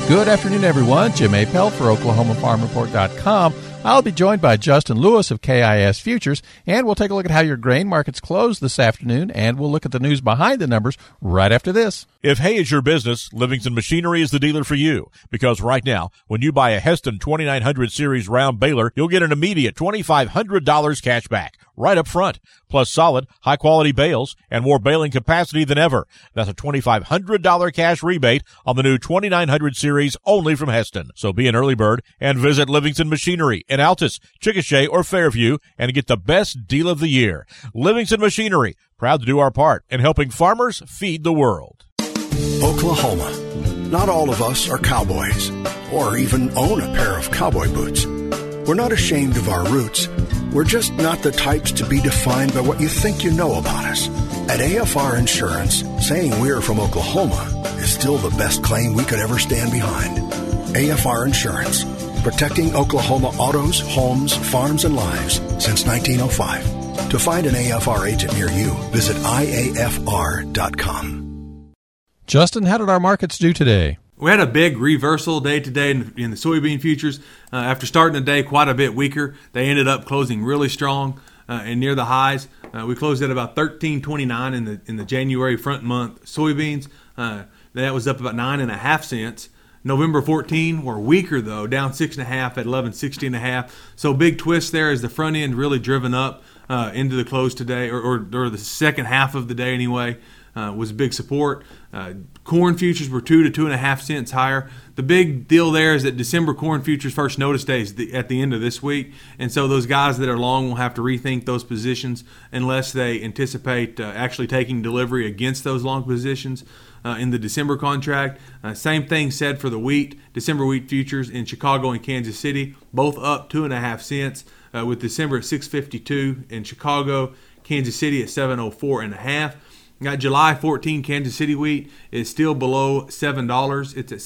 Good afternoon, everyone. Jim Appel for OklahomaFarmReport.com. I'll be joined by Justin Lewis of KIS Futures, and we'll take a look at how your grain markets closed this afternoon, and we'll look at the news behind the numbers right after this. If hay is your business, Livingston Machinery is the dealer for you. Because right now, when you buy a Heston 2900 Series round baler, you'll get an immediate $2,500 cash back right up front, plus solid, high-quality bales and more baling capacity than ever. That's a $2,500 cash rebate on the new 2900 Series only from Heston. So be an early bird and visit Livingston Machinery in Altus, Chickasha, or Fairview and get the best deal of the year. Livingston Machinery, proud to do our part in helping farmers feed the world. Oklahoma. Not all of us are cowboys or even own a pair of cowboy boots. We're not ashamed of our roots. We're just not the types to be defined by what you think you know about us. At AFR Insurance, saying we're from Oklahoma is still the best claim we could ever stand behind. AFR Insurance, protecting Oklahoma autos, homes, farms, and lives since 1905. To find an AFR agent near you, visit iafr.com. Justin, how did our markets do today? We had a big reversal day today in the soybean futures. After starting the day quite a bit weaker, they ended up closing really strong and near the highs. We closed at about $13.29 in the January front month soybeans. That was up about 9.5 cents. November 14 were weaker though, down 6.5 at 11.60.5. So big twist there as the front end really driven up into the close today, or the second half of the day anyway. Was big support. Corn futures were 2 to 2.5 cents higher. The big deal there is that December corn futures first notice day is at the end of this week, and so those guys that are long will have to rethink those positions unless they anticipate actually taking delivery against those long positions in the December contract. Same thing said for the wheat. December wheat futures in Chicago and Kansas City, both up 2.5 cents, with December at 6.52 in Chicago, Kansas City at 7.04.5. Got July 14 Kansas City wheat is still below $7. It's at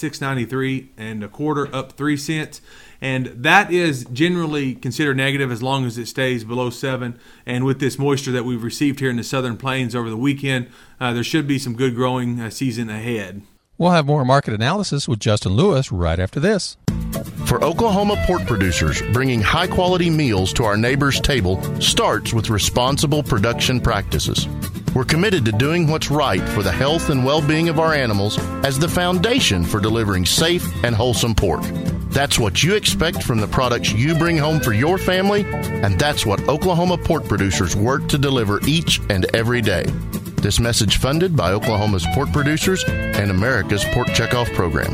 $6.93 up 3 cents. And that is generally considered negative as long as it stays below 7. And with this moisture that we've received here in the southern plains over the weekend, there should be some good growing season ahead. We'll have more market analysis with Justin Lewis right after this. For Oklahoma pork producers, bringing high-quality meals to our neighbors' table starts with responsible production practices. We're committed to doing what's right for the health and well-being of our animals as the foundation for delivering safe and wholesome pork. That's what you expect from the products you bring home for your family, and that's what Oklahoma pork producers work to deliver each and every day. This message funded by Oklahoma's pork producers and America's Pork Checkoff Program.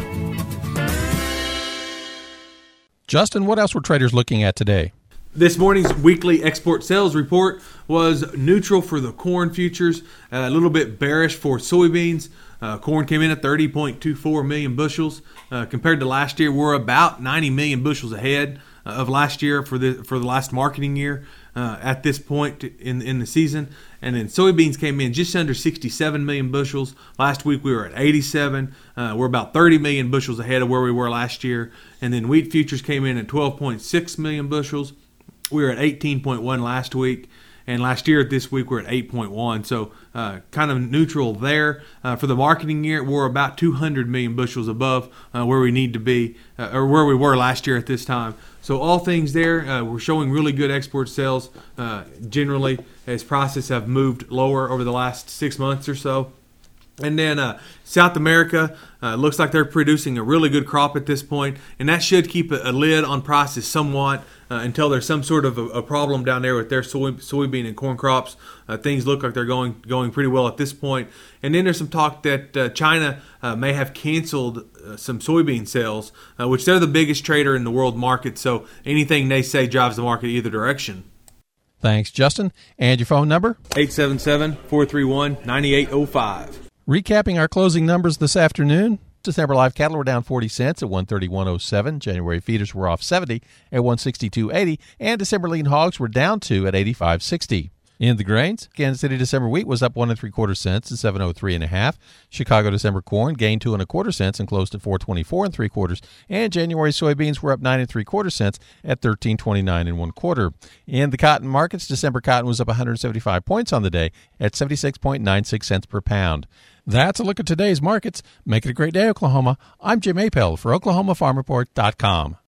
Justin, what else were traders looking at today? This morning's weekly export sales report was neutral for the corn futures, a little bit bearish for soybeans. Corn came in at 30.24 million bushels. Compared to last year, we're about 90 million bushels ahead of last year for the last marketing year at this point in the season. And then soybeans came in just under 67 million bushels. Last week we were at 87. We're about 30 million bushels ahead of where we were last year. And then wheat futures came in at 12.6 million bushels. We were at 18.1 last week, and last year at this week we're at 8.1. So kind of neutral there. For the marketing year, we're about 200 million bushels above where we need to be, or where we were last year at this time. So all things there, we're showing really good export sales generally as prices have moved lower over the last 6 months or so. And then South America looks like they're producing a really good crop at this point, and that should keep a lid on prices somewhat until there's some sort of a problem down there with their soybean and corn crops. Things look like they're going pretty well at this point. And then there's some talk that China may have canceled some soybean sales, which they're the biggest trader in the world market, so anything they say drives the market either direction. Thanks, Justin. And your phone number? 877-431-9805. Recapping our closing numbers this afternoon, December live cattle were down 40 cents at 131.07. January feeders were off 70 at 162.80, and December lean hogs were down 2 at 85.60. In the grains, Kansas City December wheat was up 1 3/4 cents at 703.5. Chicago December corn gained 2 1/4 cents and closed at 424 3/4. And January soybeans were up 9 3/4 cents at 1329 1/4. In the cotton markets, December cotton was up 175 points on the day at 76.96 cents per pound. That's a look at today's markets. Make it a great day, Oklahoma. I'm Jim Appel for OklahomaFarmReport.com.